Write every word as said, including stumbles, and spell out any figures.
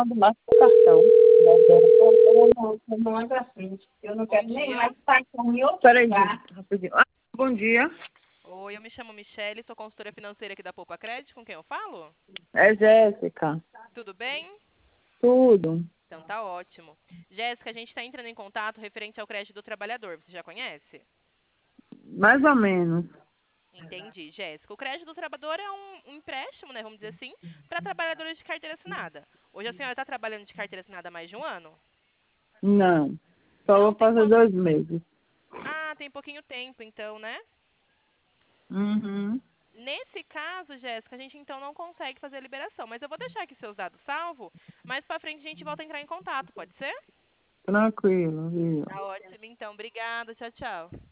do nosso cartão. Eu não quero nem mais cartão em outro Peraí, lugar. Rapidinho. Ah, bom dia. Oi, eu me chamo Michele, sou consultora financeira aqui da Poupa Crédito. Com quem eu falo? É Jéssica. Tudo bem? Tudo. Então tá ótimo. Jéssica, a gente está entrando em contato referente ao crédito do trabalhador. Você já conhece? Mais ou menos. Entendi, Jéssica. O crédito do trabalhador é um, um empréstimo, né, vamos dizer assim, para trabalhadores de carteira assinada. Hoje a senhora está trabalhando de carteira assinada há mais de um ano? Não. Só Não? vou Tem fazer quanto? dois meses. Ah, tem pouquinho tempo, então, né? Uhum. Nesse caso, Jéssica, a gente então não consegue fazer a liberação, mas eu vou deixar aqui seus dados salvos. Mais pra frente a gente volta a entrar em contato, pode ser? Tranquilo, viu? Tá ótimo, então. Obrigada. Tchau, tchau.